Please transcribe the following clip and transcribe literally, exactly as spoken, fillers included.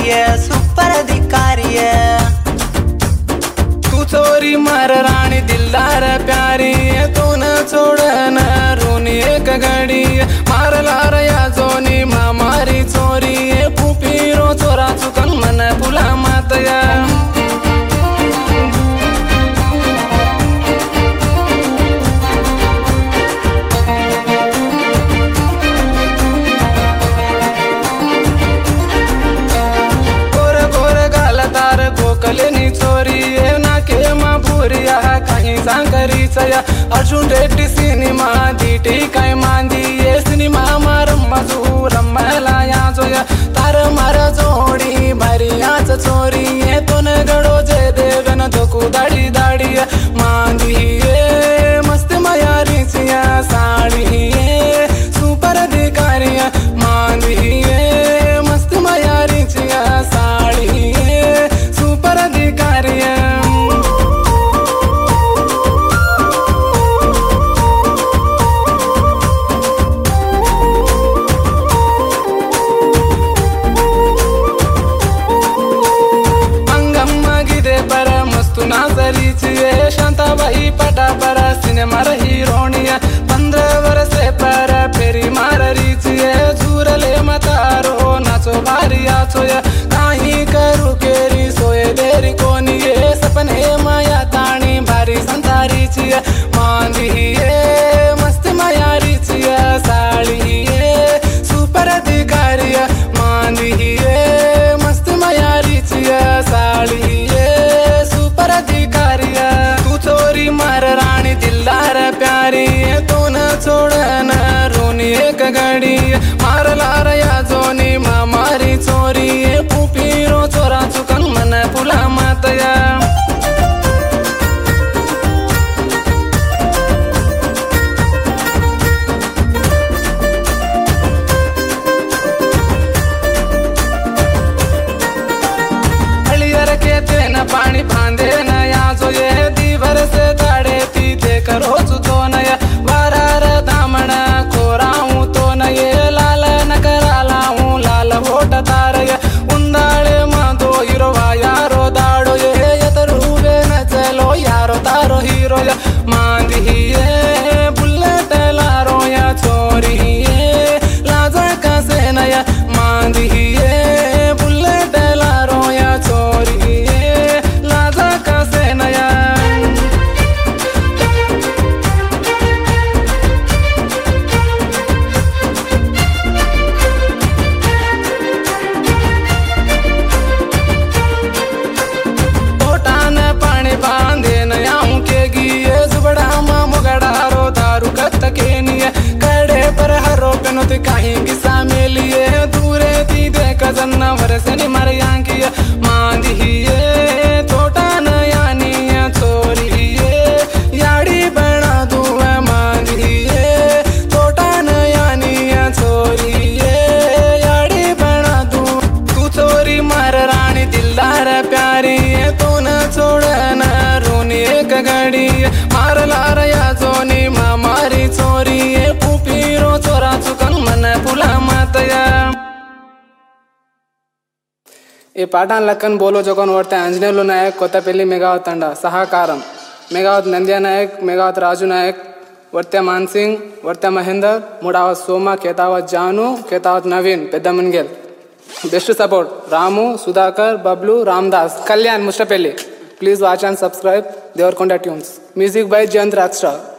है सुपर अधिकारी है। तू चोरी मार रानी दिलदार प्यारी तू न छोड़न रोनी एक घड़ी मार लार या जोनी मामारी चोरी पुपीरो चोरा चुकन मन पुला मातया। गोकलेनी चोरी नाके मा भूरिया कहीं सांकरी चया अर्जुन रेड्डी सिनेमा दीटी काय मांदी ये सिनेमा मार मजू रम्मला या जोया तार मार जोडी भरियाच चोरी ये तोन गडो जय देवन धोकू दाडी दाडी मांदी ये मस्त मयारी चिया साडी ये सुपर अधिकारी मांदी ये मस्त मयारी चिया साडी शांताबाई पटा पर सिनेमा हीरोनिया पंद्रह वर्ष पर फेरी मार रीचिए झूरले मतारो नाचो भारी आचोया काही करू केरी सोए देरी कोनी ये सपने माया ताणी भारी संतारी चिया मांदी ये मस्त माया रीचिया साड़ी ये सुपर अधिकारी मांदी ये मस्त माया रीचिया साड़ी ये सुपर अधिकारी चोरी मार रानी दिलदार प्यारी तू न छोड़न रोनी एक घड़ी मार लार या जोनी मामारी चोरी पुपीरो चोरा चुकन मन पुला मातया। हलियर के तेन पानी बांधे न या जो ये दीवर से ताड़े ती देख रोज तो नया वारार दामण कोराऊं तो नये लाल न करालाऊं लाल वोट तारय उंदाळे मादो हिरोवा यारो दाड़ो ये यतरूवे न चलो यारो तारो हीरो या मांदी ये बुलेट लारो या चोरी ये लाजा का से नया मांदी ये बुलेट लारो या चोरी ये लाजा का से नया। कहीं किसा मेलिए दूरे दी देख जन्ना वरसनी मर यांकी मांदी ये तोटा न यानी चोरी ये याड़ी बना दू मांदी ये तोटा न यानी चोरी ये याड़ी बना दू तू चोरी मार रानी दिलदार प्यारी तू न छोड़न रोनी एक घड़ी मार लार या जोनी मामारी चोरी पुपीरो चोरा चुकन मन पुला मातया। ఈ పాఠాన్ని లెక్కన బోలో జోగన్ ఓడితే ఆంజనేయులు నాయక్ కొత్తపల్లి మెగావత్ తండ సహకారం మెగావత్ నంద్యా నాయక్ మెగావత్ రాజు నాయక్ వర్తే మాన్సింగ్ వర్తే మహేందర్ మూడవత్ సోమ కేతావత్ జాను కేతావత్ నవీన్ పెద్ద Mungel best support Ramu Sudhakar Bablu Ramdas Kalyan Mushtapalli please watch and subscribe Devarakonda tunes music by Jayanth rockstar.